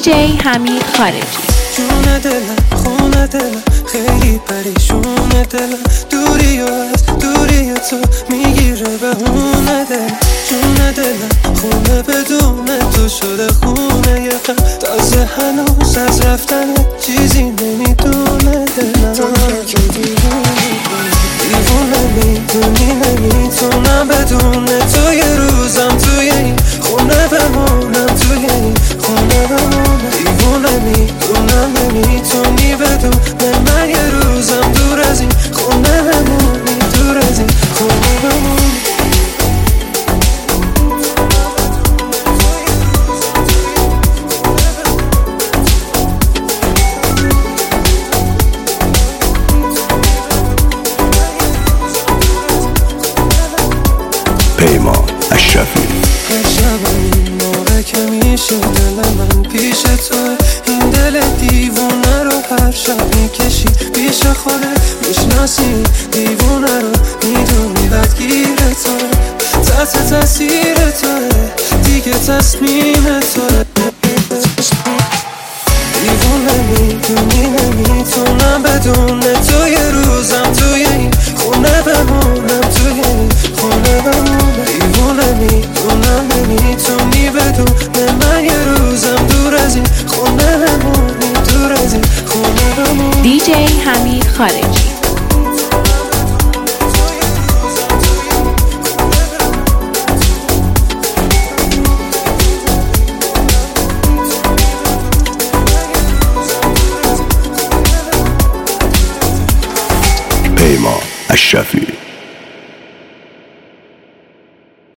دیجی حمید خارجی. جون دلم خونه دلم خیلی پریشونه دلم، دوری و از دوری تو میگیره بهونه دلم. جون دلم خونه بدون تو شده خونه یقم، تازه هنوز از رفتن چیزی نمیدونه دلم. دیوونه میدونی نمیتونم بدون تو یه روزم توی این خونه بمونم، توی این خونه بمونم. دیوونه میدونم نمیتونی بدون من یه روزم دور از این خونه بمونی، دور از این خونه بمونی. پیمان اشرفی. هر شب این موقع که میشه دل من پیش تو، این دل دیوونه رو هر شب میکشی پیش خودت، میشناسی دیوونه رو میدونی بدگیر توه، تحت تاثیر توه دیگه تصمیم توه. دیوونه میدونی نمیتونم بدون تو یه روزم توی این خونه بمونم، توی این خونه بمونم. دیوونه میدونم نمیتونی بدون من یه روزم دور از این خونه بمونی، دور از این خونه بمونی. دیجی حمید خارجی. پیمان اشرفی.